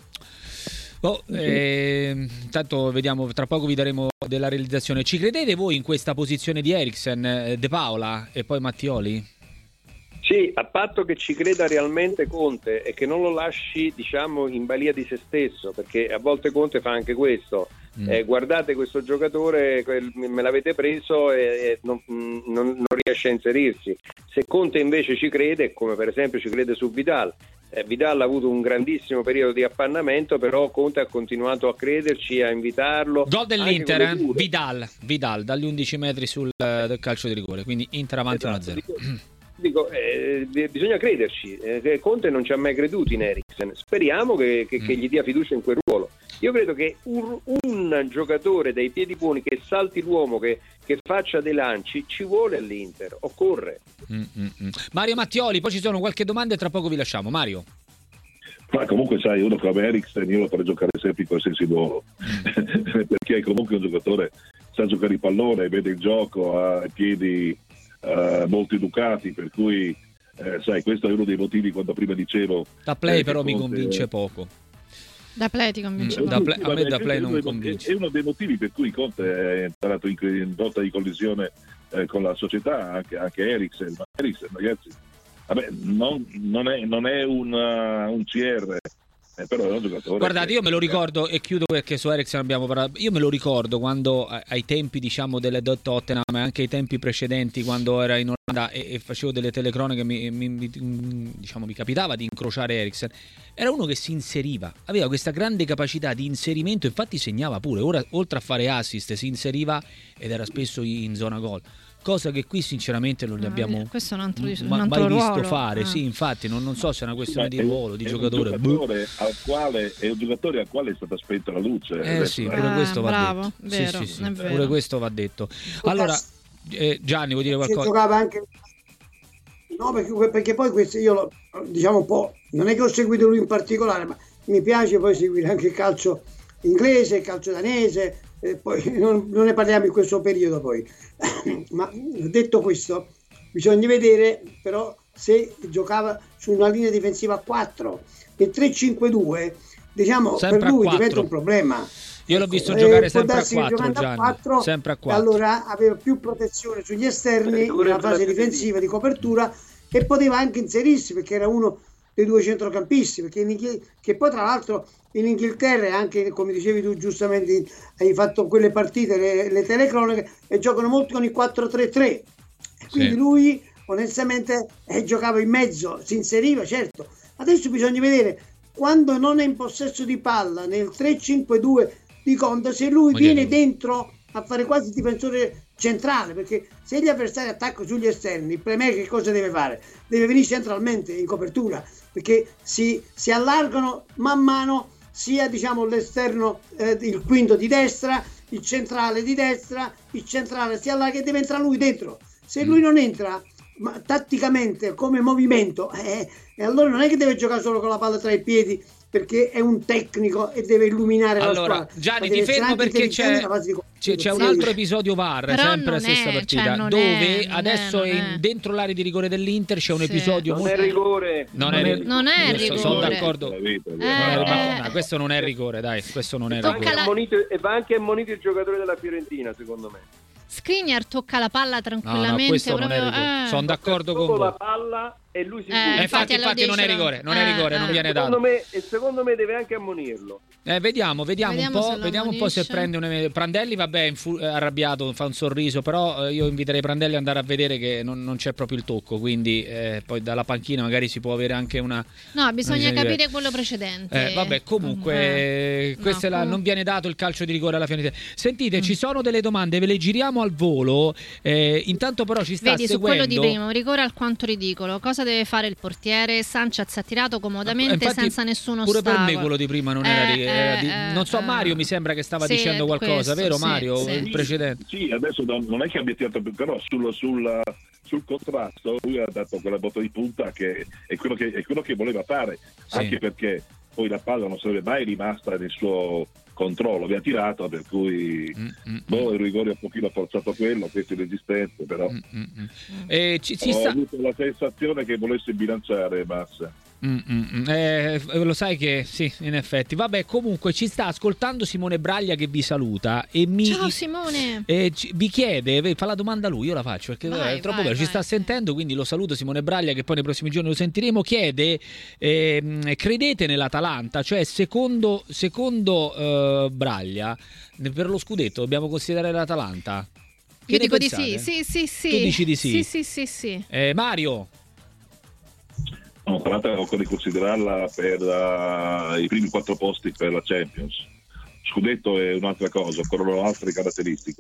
Intanto vediamo, tra poco vi daremo della realizzazione. Ci credete voi in questa posizione di Eriksen, De Paola e poi Mattioli? Sì, a patto che ci creda realmente Conte e che non lo lasci, diciamo, in balia di se stesso, perché a volte Conte fa anche questo. Guardate questo giocatore, me l'avete preso e non riesce a inserirsi. Se Conte invece ci crede, come per esempio ci crede su Vidal, Vidal ha avuto un grandissimo periodo di appannamento, però Conte ha continuato a crederci, a invitarlo. Gol dell'Inter, Vidal dagli 11 metri sul calcio di rigore, quindi Inter avanti 1-0. Dico, bisogna crederci. Conte non ci ha mai creduto in Eriksen. Speriamo che gli dia fiducia in quel ruolo. Io credo che un giocatore dai piedi buoni che salti l'uomo, che faccia dei lanci, ci vuole all'Inter, occorre. Mario Mattioli, poi ci sono qualche domanda e tra poco vi lasciamo. Mario. Ma comunque sai, uno come Eriksen io lo farei giocare sempre in qualsiasi ruolo perché è comunque un giocatore, sa giocare il pallone, vede il gioco, ha i piedi molto educati, per cui sai, questo è uno dei motivi quando prima dicevo da play però mi convince poco. Da play ti convince poco. A me da play non convince. È uno dei motivi per cui Conte è entrato in lotta di collisione con la società, anche Eriksen. Ma Eriksen, ragazzi, vabbè, non è un CR, però è un giocatore. Guardate, io me lo ricordo, e chiudo perché su Eriksen abbiamo parlato. Io me lo ricordo quando ai tempi, diciamo, delle Tottenham, e anche ai tempi precedenti, quando era in Olanda e facevo delle telecronache, mi capitava di incrociare Eriksen. Era uno che si inseriva, aveva questa grande capacità di inserimento, infatti segnava pure. Ora, oltre a fare assist, si inseriva ed era spesso in zona gol. Cosa che qui sinceramente non li abbiamo mai visto fare. Sì, infatti non so se è una questione di ruolo, di giocatore. È un giocatore al quale è stata spenta la luce. Sì, pure questo va bravo, detto. Vero, Sì, pure questo va detto. Allora, Gianni, vuoi dire qualcosa? Giocava anche... No, perché poi questo io diciamo un po', non è che ho seguito lui in particolare, ma mi piace poi seguire anche il calcio inglese, il calcio danese, poi non ne parliamo in questo periodo poi. Ma detto questo, bisogna vedere però se giocava su una linea difensiva a 4. Il 3-5-2, diciamo, sempre per lui diventa un problema. Io l'ho visto giocare sempre a 4, Gianni. Sempre a 4. Allora aveva più protezione sugli esterni nella fase difensiva di copertura e poteva anche inserirsi perché era uno dei due centrocampisti, che poi tra l'altro in Inghilterra, anche come dicevi tu giustamente, hai fatto quelle partite, le telecronache, e giocano molto con il 4-3-3. Quindi lui onestamente giocava in mezzo, si inseriva, certo. Adesso bisogna vedere quando non è in possesso di palla nel 3-5-2 di Conte, se lui viene dentro a fare quasi difensore centrale, perché se gli avversari attaccano sugli esterni, il playmaker che cosa deve fare? Deve venire centralmente in copertura, perché si allargano man mano sia diciamo l'esterno, il quinto di destra, il centrale di destra, il centrale si allarga e deve entrare lui dentro. Se lui non entra tatticamente come movimento, e allora non è che deve giocare solo con la palla tra i piedi, perché è un tecnico e deve illuminare la squadra. Gianni, ti fermo perché c'è un altro episodio VAR, però sempre la stessa partita, dove adesso dentro l'area di rigore dell'Inter c'è un episodio non è rigore. Non è rigore. Sono d'accordo. Questo non è rigore, dai, questo non è rigore. E va anche ammonito il giocatore della Fiorentina, secondo me. Skriniar tocca la palla tranquillamente. Questo non è rigore. Sono d'accordo con voi. La palla e lui si infatti non è rigore, non viene dato. Secondo me deve anche ammonirlo. Vediamo un po' se prende Prandelli, vabbè, arrabbiato, fa un sorriso, però io inviterei Prandelli ad andare a vedere che non c'è proprio il tocco, quindi poi dalla panchina magari si può avere anche una... No, bisogna capire quello precedente. Vabbè, comunque non viene dato il calcio di rigore alla Fiorentina. Sentite, ci sono delle domande, ve le giriamo al volo, intanto però ci sta seguendo... su quello di prima, un rigore alquanto ridicolo. Cosa deve fare il portiere? Sanchez ha tirato comodamente senza nessuno ostacolo. Pure per me quello di prima non era non so, Mario mi sembra che stava dicendo qualcosa, vero Mario? Il precedente. Sì, adesso non è che abbia tirato, però sul contrasto lui ha dato quella botta di punta che è quello che voleva fare, anche perché poi la palla non sarebbe mai rimasta nel suo controllo, aveva tirato, per cui il rigore un pochino forzato quello, questo è inesistente, però ho avuto la sensazione che volesse bilanciare Massa. Lo sai che sì, in effetti. Vabbè, comunque ci sta ascoltando Simone Braglia che vi saluta e ciao Simone, vi chiede, fa la domanda lui, io la faccio perché è troppo bello, ci sta sentendo, quindi lo saluto Simone Braglia, che poi nei prossimi giorni lo sentiremo. Chiede, credete nell'Atalanta? Cioè secondo Braglia per lo scudetto dobbiamo considerare l'Atalanta? Io dico di sì. Tu dici di sì? Sì. Mario? No, tra l'altro occorre considerarla per i primi 4 posti per la Champions. Scudetto è un'altra cosa, occorrono altre caratteristiche.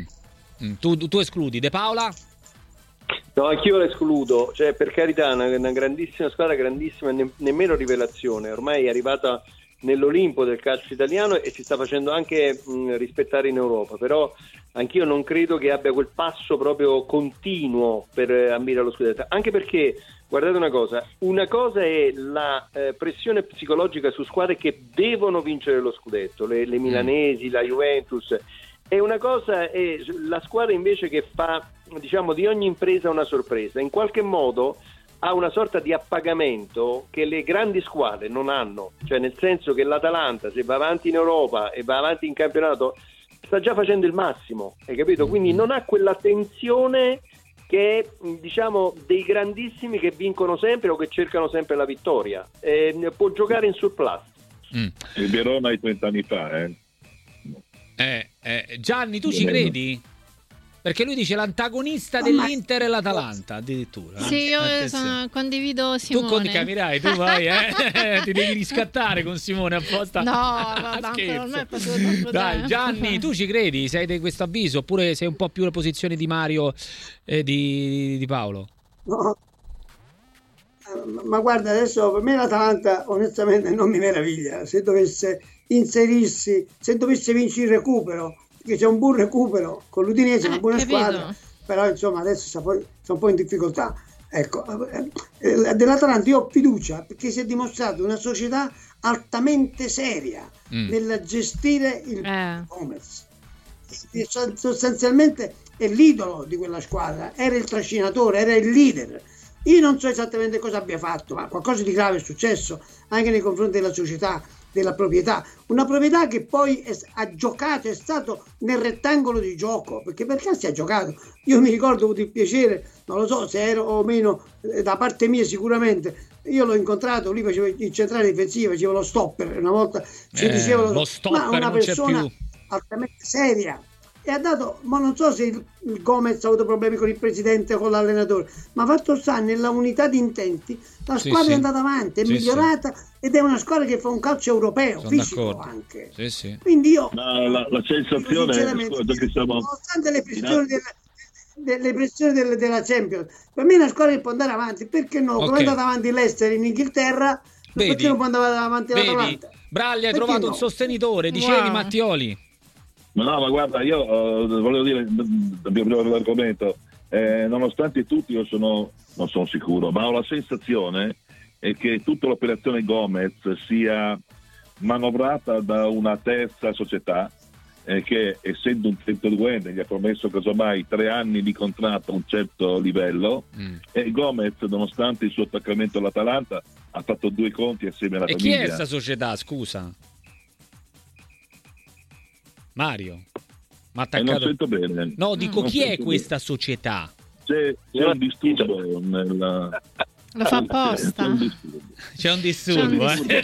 Tu escludi De Paola? No, anch'io la escludo, cioè per carità una grandissima squadra, grandissima, nemmeno rivelazione, ormai è arrivata nell'Olimpo del calcio italiano e si sta facendo anche rispettare in Europa, però anch'io non credo che abbia quel passo proprio continuo per ambire allo scudetto, anche perché guardate una cosa è la pressione psicologica su squadre che devono vincere lo scudetto, le milanesi, la Juventus, e una cosa è la squadra invece che fa, diciamo, di ogni impresa una sorpresa, in qualche modo ha una sorta di appagamento che le grandi squadre non hanno, cioè nel senso che l'Atalanta, se va avanti in Europa e va avanti in campionato, sta già facendo il massimo, hai capito? Quindi non ha quella tensione che è, diciamo, dei grandissimi che vincono sempre o che cercano sempre la vittoria, può giocare in surplus. Il Verona ai 30 anni fa, Gianni, tu ci credi? Perché lui dice l'antagonista dell'Inter è l'Atalanta, addirittura. Sì, io condivido Simone. Tu capirai, tu vai, ti devi riscattare con Simone apposta. No, ormai è passato tanto Dai, tempo. Gianni, tu ci credi? Sei di questo avviso oppure sei un po' più la posizione di Mario e di Paolo? No. Ma guarda, adesso per me l'Atalanta onestamente non mi meraviglia se dovesse inserirsi, se dovesse vincere il recupero, perché c'è un buon recupero con l'Udinese, una buona squadra, però insomma adesso sta un po' in difficoltà. Ecco, dell'Atalanta io ho fiducia perché si è dimostrato una società altamente seria nel gestire il e-commerce. Sostanzialmente è l'idolo di quella squadra, era il trascinatore, era il leader. Io non so esattamente cosa abbia fatto, ma qualcosa di grave è successo anche nei confronti della società, della proprietà, una proprietà che poi ha giocato, è stato nel rettangolo di gioco, perché per caso si è giocato. Io mi ricordo, ho avuto il piacere, non lo so se ero o meno da parte mia, sicuramente io l'ho incontrato, lui faceva il centrale difensivo, faceva lo stopper, una volta ci diceva lo stopper, ma una persona altamente seria, e ha dato, ma non so se il Gomez ha avuto problemi con il presidente o con l'allenatore, ma fatto sta nella unità di intenti la squadra è andata avanti, è migliorata ed è una squadra che fa un calcio europeo, sono fisico d'accordo. anche. Sì. Quindi io la sensazione nonostante le pressioni della Champions, per me è una squadra che può andare avanti, perché no? Come è andata avanti l'Ester in Inghilterra, perché non può andare avanti l'Atalanta? Bragli, hai trovato un sostenitore, dicevi Mattioli. Ma guarda, io volevo dire, abbiamo l'argomento, nonostante tutti io non sono sicuro, ma ho la sensazione che tutta l'operazione Gomez sia manovrata da una terza società che, essendo un 32enne, gli ha promesso casomai 3 anni di contratto a un certo livello, e Gomez, nonostante il suo attaccamento all'Atalanta, ha fatto 2 conti assieme alla famiglia. E chi è questa società, scusa? Mario, ma attaccato... non sento bene. No, dico, chi è questa società? C'è un disturbo nella... Lo fa apposta. C'è un disturbo.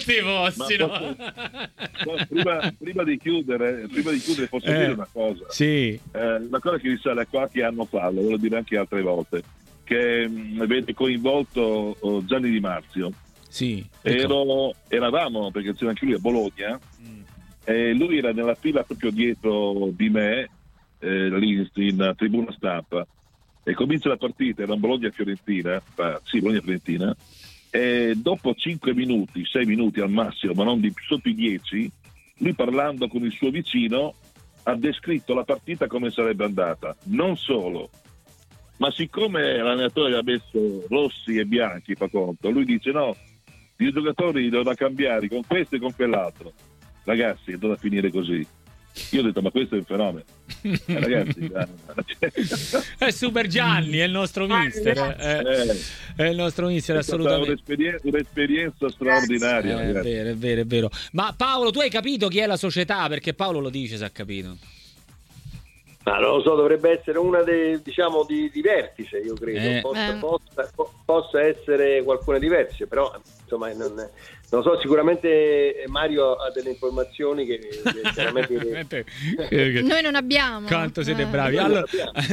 Prima di chiudere posso dire una cosa. Sì. Una cosa che risale a qualche anno fa, lo voglio dire anche altre volte, che vede coinvolto Gianni Di Marzio. Sì. Eravamo, perché c'era anche lui a Bologna, e lui era nella fila proprio dietro di me, lì in tribuna stampa, e comincia la partita, era Bologna-Fiorentina, Bologna-Fiorentina, e dopo 5 minuti, 6 minuti al massimo, ma non sotto i 10, lui, parlando con il suo vicino, ha descritto la partita come sarebbe andata. Non solo, ma siccome l'allenatore ha messo rossi e bianchi, fa conto, lui dice no, i giocatori devono cambiare con questo e con quell'altro. Ragazzi, è andato a finire così. Io ho detto, ma questo è un fenomeno. Ragazzi, è Super Gianni, è il nostro mister. È il nostro mister, assolutamente. Un'esperienza straordinaria. È vero. Ma Paolo, tu hai capito chi è la società? Perché Paolo lo dice se ha capito. Ma non lo so, dovrebbe essere una di vertice, io credo. Possa essere qualcuna di vertice, però insomma non lo so, sicuramente Mario ha delle informazioni che chiaramente noi non abbiamo. Quanto siete bravi. Allora,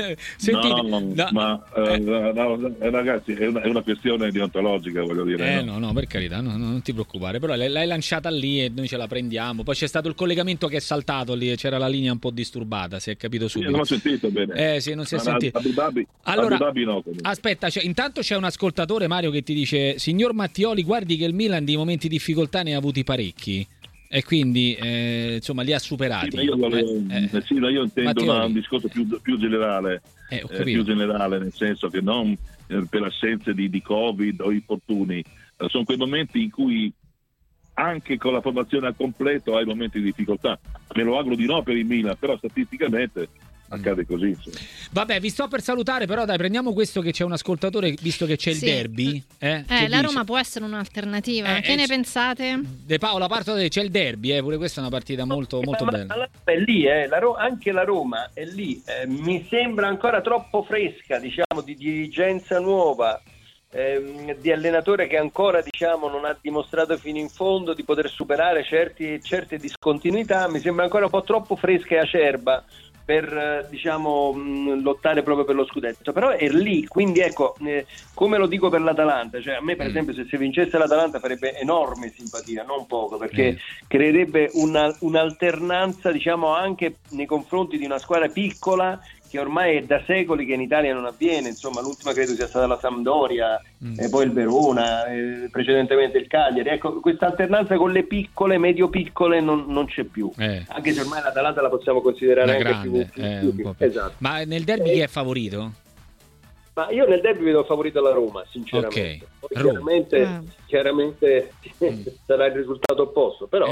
ragazzi, è una questione deontologica, voglio dire. No, per carità, non ti preoccupare, però l'hai lanciata lì e noi ce la prendiamo. Poi c'è stato il collegamento che è saltato lì, c'era la linea un po' disturbata, si è capito subito. Non ho sentito bene. Sì, non si è sentito. Allora, no, aspetta, intanto c'è un ascoltatore, Mario, che ti dice: signor Mattioli, guardi che il Milan di momenti di difficoltà ne ha avuti parecchi e quindi insomma li ha superati. Io intendo un discorso più generale, nel senso che non per assenze di Covid o infortuni, sono quei momenti in cui anche con la formazione al completo hai momenti di difficoltà. Me lo auguro di no per il Milan, però statisticamente accade così. Vabbè, vi sto per salutare, però dai, prendiamo questo, che c'è un ascoltatore, visto che c'è il derby. La Roma può essere un'alternativa. Che ne pensate? De Paola, parto da te, c'è il derby, pure questa è una partita molto bella. È lì, anche la Roma è lì. Mi sembra ancora troppo fresca, diciamo, di dirigenza nuova, di allenatore che ancora, diciamo, non ha dimostrato fino in fondo di poter superare certe discontinuità. Mi sembra ancora un po' troppo fresca e acerba per lottare proprio per lo scudetto, però è lì, quindi ecco, come lo dico per l'Atalanta, cioè a me per esempio se vincesse l'Atalanta farebbe enorme simpatia, non poco, perché creerebbe un'alternanza, diciamo, anche nei confronti di una squadra piccola che ormai è da secoli che in Italia non avviene. Insomma, l'ultima credo sia stata la Sampdoria, e poi il Verona, precedentemente il Cagliari. Ecco, questa alternanza con le piccole, medio-piccole non c'è più, anche se ormai l'Atalanta la possiamo considerare una anche grande, più. Esatto. Ma nel derby chi è favorito? Ma io nel derby vedo favorito la Roma, sinceramente. Chiaramente sarà il risultato opposto, però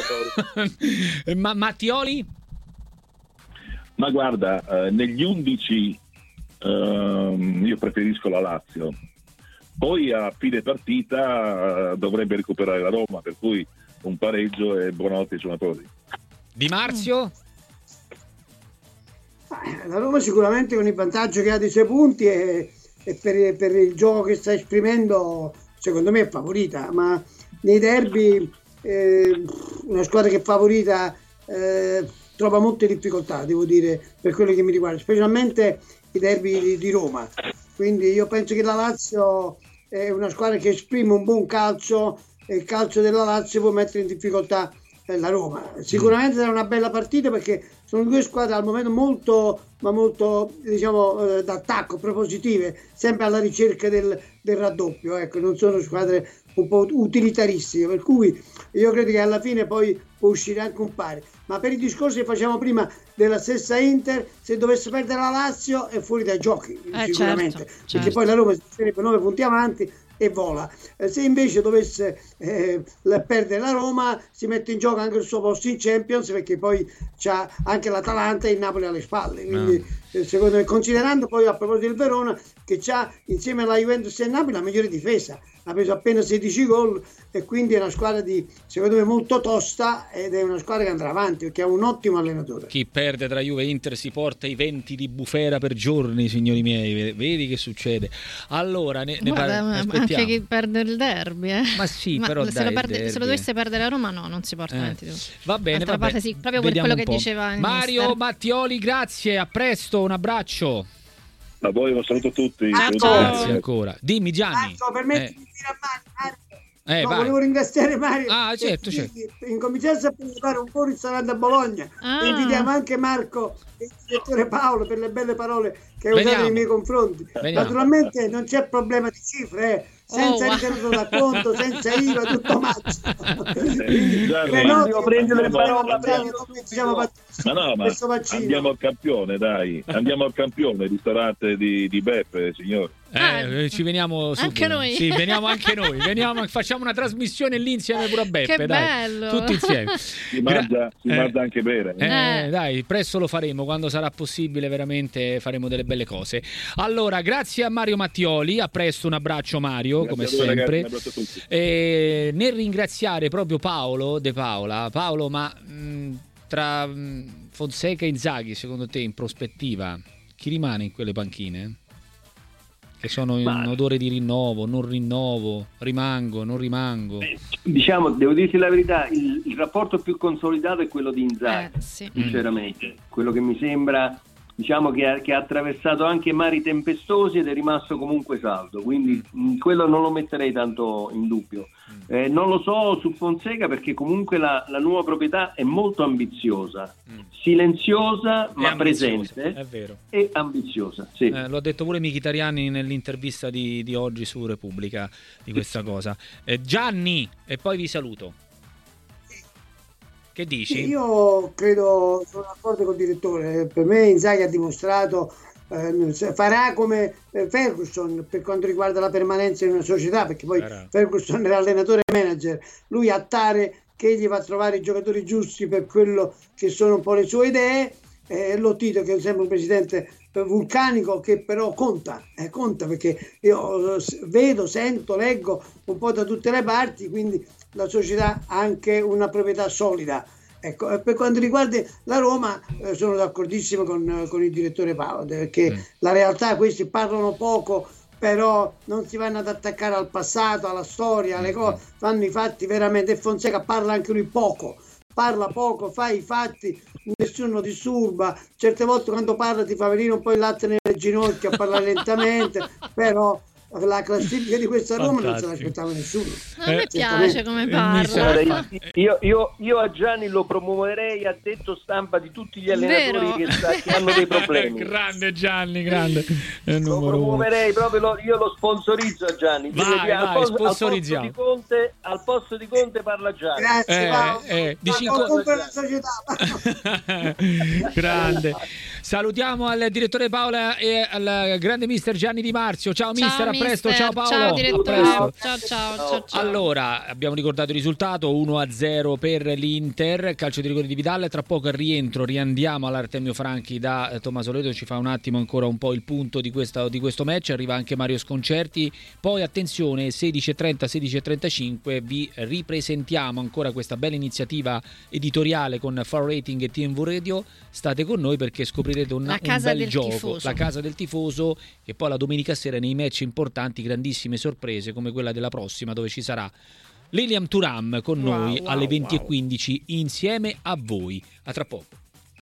ma Mattioli? Ma guarda, negli 11 io preferisco la Lazio, poi a fine partita dovrebbe recuperare la Roma, per cui un pareggio e buonanotte ai suonatori. Di Marzio? La Roma sicuramente con il vantaggio che ha dei 6 punti e per il gioco che sta esprimendo secondo me è favorita, ma nei derby una squadra che è favorita trova molte difficoltà, devo dire, per quello che mi riguarda, specialmente i derby di Roma. Quindi io penso che la Lazio è una squadra che esprime un buon calcio e il calcio della Lazio può mettere in difficoltà la Roma. Sicuramente sarà una bella partita perché sono due squadre al momento molto diciamo d'attacco, propositive, sempre alla ricerca del raddoppio, ecco, non sono squadre un po' utilitaristiche, per cui io credo che alla fine poi può uscire anche un pari. Ma per i discorsi che facciamo prima della stessa Inter, se dovesse perdere la Lazio è fuori dai giochi, sicuramente, perché poi la Roma si sarebbe 9 punti avanti e vola. Se invece dovesse perdere la Roma, si mette in gioco anche il suo posto in Champions, perché poi c'ha anche l'Atalanta e il Napoli alle spalle. Quindi secondo me, considerando poi a proposito del Verona che c'ha insieme alla Juventus e al Napoli la migliore difesa, ha preso appena 16 gol e quindi è una squadra secondo me molto tosta, ed è una squadra che andrà avanti perché ha un ottimo allenatore. Chi perde tra Juve e Inter si porta i venti di bufera per giorni, signori miei, vedi che succede. Allora anche chi perde il derby, ma sì, però se lo dovesse perdere a Roma non si porta avanti. Va bene, parte, sì, proprio per quello che diceva il Mario mister. Mattioli, grazie, a presto, un abbraccio. A voi un saluto a tutti. Grazie ancora. Dimmi Gianni. Permettimi di dire a Mario. Volevo ringraziare Mario. Certo. Incominciasse a preparare un po' il ristorante a Bologna. Invitiamo anche Marco e il direttore Paolo per le belle parole che hai usato nei miei confronti. Naturalmente non c'è problema di cifre, senza ritenuto da conto, senza IVA, tutto mazzo. Devo prendere le parole. Ma andiamo al campione, dai. Andiamo al campione, ristorante di Beppe, signore. Ci veniamo anche noi. Sì, veniamo anche noi. Facciamo una trasmissione lì insieme pure a Beppe. Che bello. Tutti insieme. Si mangia anche bene. Dai, presto lo faremo, quando sarà possibile, veramente faremo delle belle cose. Allora, grazie a Mario Mattioli, a presto, un abbraccio Mario, grazie come sempre. Ragazzi, nel ringraziare proprio Paolo De Paola. Paolo, ma tra Fonseca e Inzaghi, secondo te, in prospettiva, chi rimane in quelle panchine? Che sono in odore di rinnovo, non rinnovo, rimango, non rimango. Diciamo, devo dirti la verità, il rapporto più consolidato è quello di Inzaghi, sinceramente. Quello che mi sembra, diciamo, che ha attraversato anche mari tempestosi ed è rimasto comunque saldo, quindi quello non lo metterei tanto in dubbio. Non lo so su Fonseca, perché comunque la nuova proprietà è molto ambiziosa, silenziosa ma presente, è vero, e ambiziosa. Sì. L'ho detto pure Mkhitaryan nell'intervista di oggi su Repubblica di questa cosa. Gianni, e poi vi saluto. Che dici? Io credo, sono d'accordo con il direttore, per me Inzaghi ha dimostrato, farà come Ferguson per quanto riguarda la permanenza in una società, perché poi Ferguson era allenatore e manager, lui ha tare che gli va a trovare i giocatori giusti per quello che sono un po' le sue idee. Lotito, che è sempre un presidente vulcanico, che però conta perché io vedo, sento, leggo un po' da tutte le parti, quindi la società ha anche una proprietà solida. Ecco, per quanto riguarda la Roma, sono d'accordissimo con il direttore Paolo, perché la realtà, questi parlano poco, però non si vanno ad attaccare al passato, alla storia, alle cose, fanno i fatti veramente. E Fonseca parla anche lui poco, fa i fatti, nessuno disturba, certe volte quando parla ti fa venire un po' il latte nelle ginocchia a parlare lentamente, però la classifica di questa Roma non se l'aspettava nessuno. A me piace come parla. Io a Gianni lo promuoverei a detto stampa di tutti gli allenatori che hanno dei problemi. Grande Gianni, grande. Lo promuoverei proprio, io lo sponsorizzo a Gianni. Vai, sponsorizziamo. Al posto di Conte parla Gianni. Grazie, la società. Grande. Salutiamo al direttore Paola e al grande mister Gianni Di Marzio. Ciao mister, a presto. Ciao Paolo. Ciao direttore. Ciao. Allora, abbiamo ricordato il risultato 1-0 per l'Inter, calcio di rigore di Vidal. Tra poco al rientro riandiamo all'Artemio Franchi da Tommaso Ledo, ci fa un attimo ancora un po' il punto di questo match. Arriva anche Mario Sconcerti. Poi attenzione, 16:30, 16:35 vi ripresentiamo ancora questa bella iniziativa editoriale con Far Rating e TMV Radio. State con noi perché scoprirete un bel gioco, tifoso. La casa del tifoso, e poi la domenica sera nei match importanti grandissime sorprese come quella della prossima, dove ci sarà Lilian Thuram con noi alle 20:15 insieme a voi. A tra poco.